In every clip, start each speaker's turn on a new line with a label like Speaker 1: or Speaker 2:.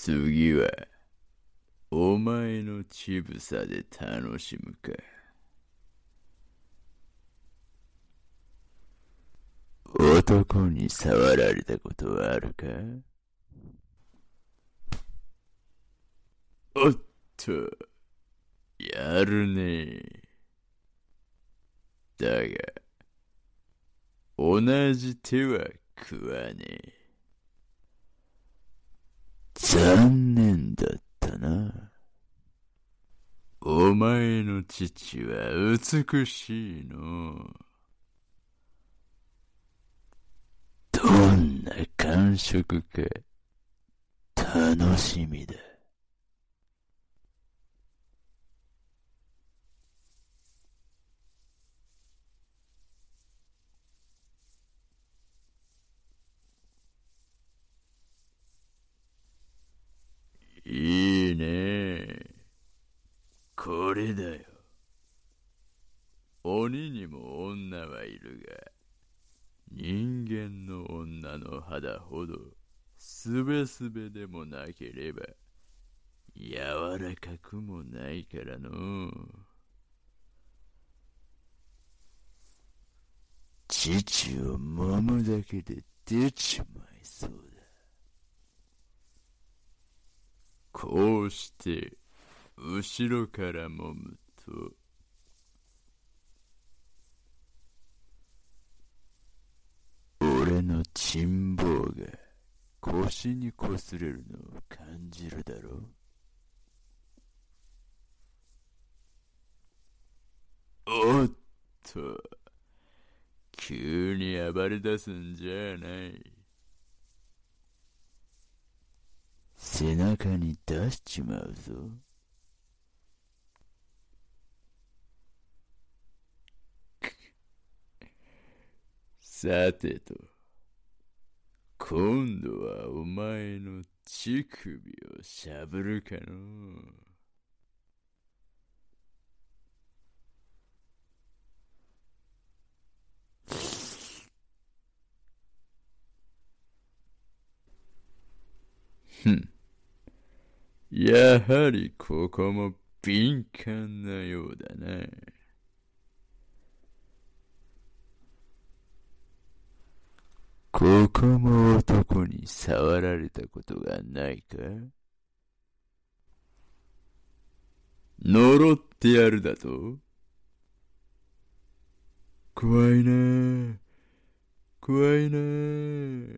Speaker 1: 次は、お前の乳房で楽しむか。男に触られたことはあるか？おっと、やるね。だが、同じ手は食わねえ。残念だったな。お前の父は美しいの。どんな感触か楽しみだ。いいね。これだよ。鬼にも女はいるが、人間の女の肌ほどすべすべでもなければ柔らかくもないからの。乳を揉むだけで出ちまいそうだ。こうして後ろから揉むと、俺のチンボウが腰に擦れるのを感じるだろう。おっと、急に暴れ出すんじゃない。背中に出しちまうぞ。さてと、今度はお前の乳首をしゃぶるかの。ふん。やはりここも敏感なようだな。ここも男に触られたことがないか？呪ってやるだと？怖いな。怖いな。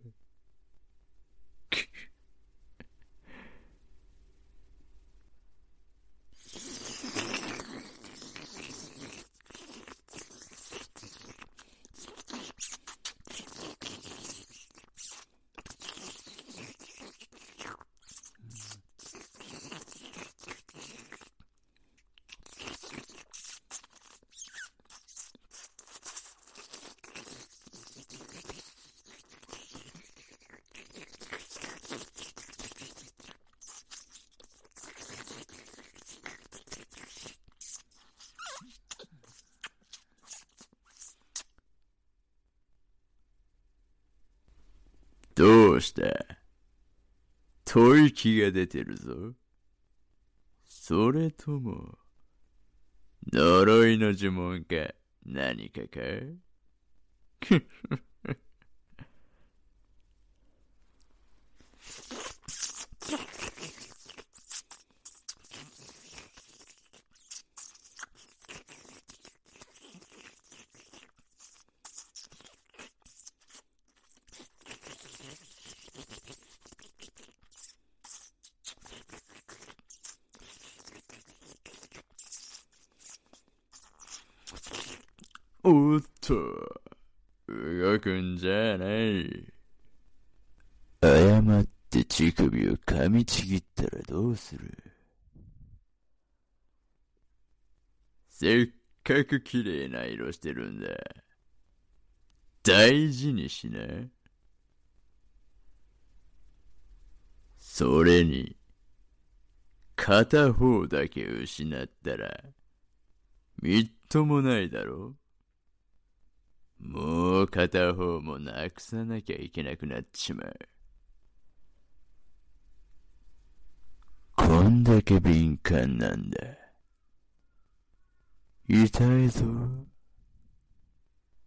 Speaker 1: どうした？吐息が出てるぞ。それとも、呪いの呪文か何かか？おっと、動くんじゃない。誤って乳首を噛みちぎったらどうする？せっかく綺麗な色してるんだ。大事にしな。それに、片方だけ失ったら、みっともないだろ。もう片方もなくさなきゃいけなくなっちまう。 どんだけ敏感なんだ。痛いぞ。